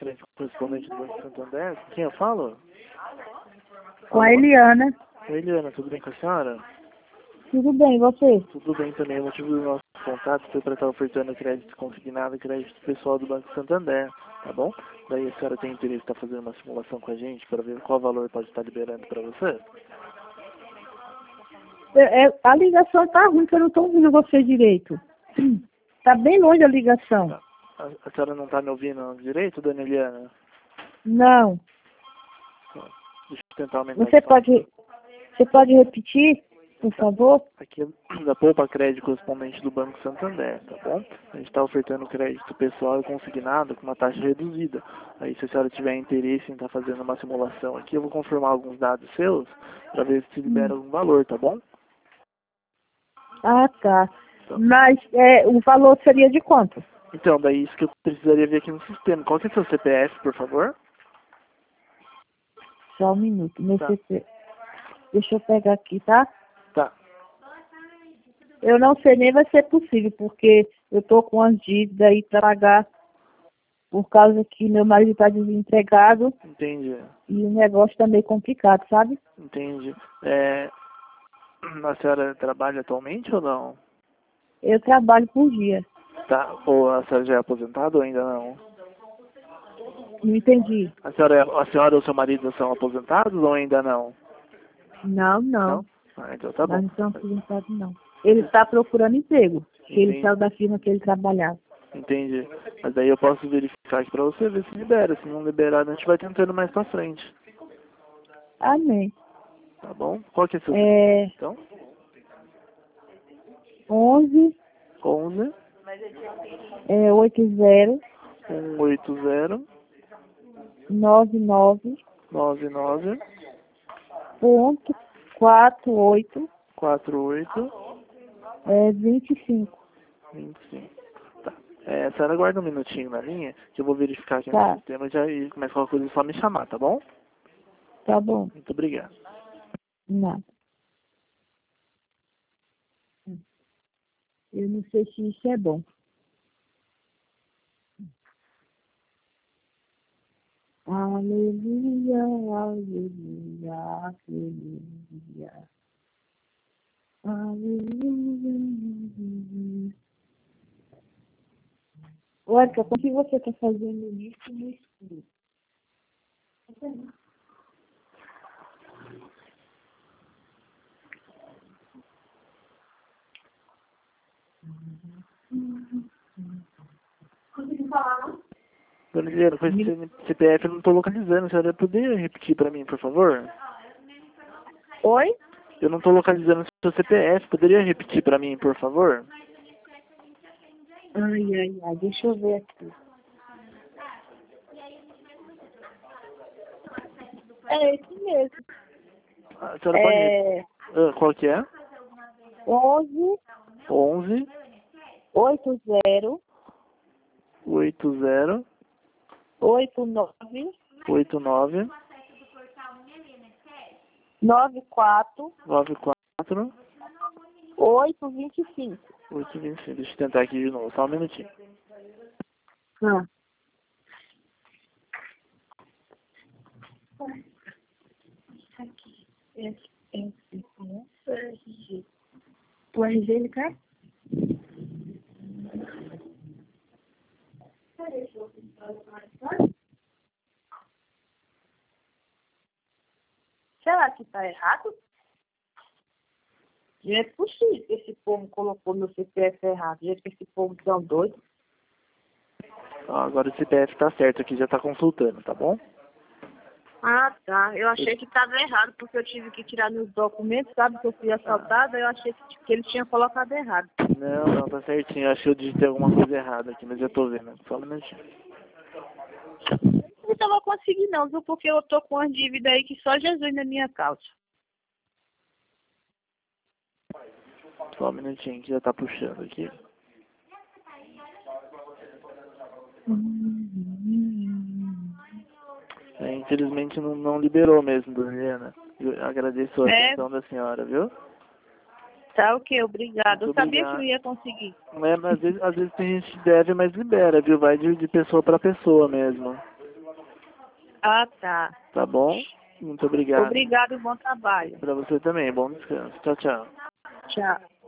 crédito correspondente do Banco Santander. Com quem eu falo? Com a Eliana. Oi, Eliana, tudo bem com a senhora? Tudo bem, e você? Tudo bem também. O motivo do nosso contato foi para estar ofertando crédito consignado e crédito pessoal do Banco Santander, tá bom? Daí a senhora tem interesse em estar fazendo uma simulação com a gente para ver qual valor pode estar liberando para você? A ligação tá ruim, que eu não tô ouvindo você direito. Tá bem longe a ligação. A senhora não está me ouvindo direito, dona Eliana? Não. Deixa eu tentar aumentar Você pode repetir, por favor? Aqui é da Poupa Crédito correspondente do Banco Santander, tá bom? A gente está ofertando crédito pessoal e consignado com uma taxa reduzida. Aí, se a senhora tiver interesse em estar fazendo uma simulação aqui, eu vou confirmar alguns dados seus para ver se libera algum valor, tá bom? Ah, tá. Então, Mas o valor seria de quanto? então, daí isso que eu precisaria ver aqui no sistema. Qual que é o seu CPF, por favor? Só um minuto. Meu Tá. CP... Deixa eu pegar aqui, tá? Tá. Eu não sei nem vai ser possível, porque eu tô com as dívidas aí para pagar por causa que meu marido está desempregado Entendi. e o negócio tá meio complicado, sabe? Entendi. A senhora trabalha atualmente ou não? Eu trabalho por dia. Tá. Ou a senhora já é aposentada ou ainda não? Não entendi. A senhora ou seu marido são aposentados ou ainda não? Não, não. Não? Ah, então tá bom. Nós não estamos aposentados, não. Ele está procurando emprego. Ele Entendi. saiu da firma que ele trabalhava. Entendi. Mas daí eu posso verificar aqui pra você, ver se libera. Se não liberar, a gente vai tentando mais pra frente. Amém. Tá bom? Qual que é seu então? 11 11 80 180 99 99 ponto 48 48 25. 25. Tá. A senhora aguarda um minutinho na linha, que eu vou verificar aqui Tá. no sistema já e começa qualquer coisa, é só me chamar, tá bom? Tá bom. Muito obrigado. Não. Eu não sei se isso é bom. Aleluia, aleluia, aleluia. Aleluia, aleluia. Olha, como que você está fazendo isso no escuro? Conseguiu falar, não? Dona Eliana, com esse CPF eu não estou localizando. A senhora poderia repetir para mim, por favor? Oi? Eu não estou localizando o seu CPF. Poderia repetir para mim, por favor? Ai, deixa eu ver aqui. É esse mesmo. A senhora pode... qual que é? 11 11 80 80 89 89 94 94 825. 825. Deixa eu tentar aqui de novo, só um minutinho. Ah. Isso aqui. O RG ele quer? Será que está errado? Não é possível que esse povo colocou meu CPF errado. Gente, que esse povo tão doido. Agora o CPF tá certo aqui, já tá consultando, tá bom? Ah, tá. Eu achei que estava errado, porque eu tive que tirar meus documentos, sabe? Que eu fui assaltada, eu achei que ele tinha colocado errado. Não, tá certinho. Eu acho que eu digitei alguma coisa errada aqui, mas já tô vendo. Só um minutinho. Não estava conseguindo não, viu? Porque eu tô com uma dívida aí que só Jesus na minha causa. Só um minutinho que já tá puxando aqui. Infelizmente não liberou mesmo, dona Helena. Eu agradeço a atenção da senhora, viu? Tá ok, obrigada. Eu Muito sabia que obrigado. eu ia conseguir. Mas às vezes tem gente que deve, mas libera, viu? Vai de pessoa para pessoa mesmo. Ah, tá. Tá bom? Muito obrigado. Obrigado e bom trabalho. Para você também. Bom descanso. Tchau, tchau. Tchau.